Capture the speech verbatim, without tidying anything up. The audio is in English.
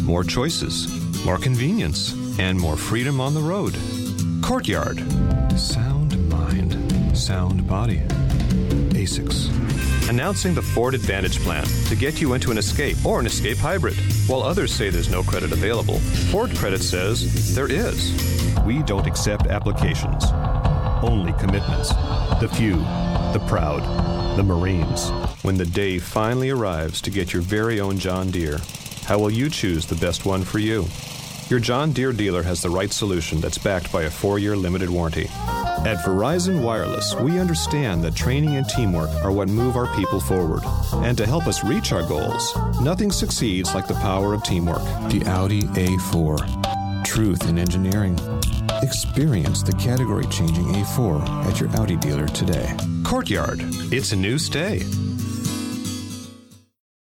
more choices, more convenience, and more freedom on the road. Courtyard. Sound mind, sound body. Asics. Announcing the Ford Advantage plan to get you into an Escape or an Escape Hybrid. While others say there's no credit available, Ford Credit says there is. We don't accept applications, only commitments. The few, the proud, the Marines. When the day finally arrives to get your very own John Deere, how will you choose the best one for you? Your John Deere dealer has the right solution that's backed by a four-year limited warranty. At Verizon Wireless, we understand that training and teamwork are what move our people forward. And to help us reach our goals, nothing succeeds like the power of teamwork. The Audi A four. Truth in engineering. Experience the category-changing A four at your Audi dealer today. Courtyard. It's a new stay.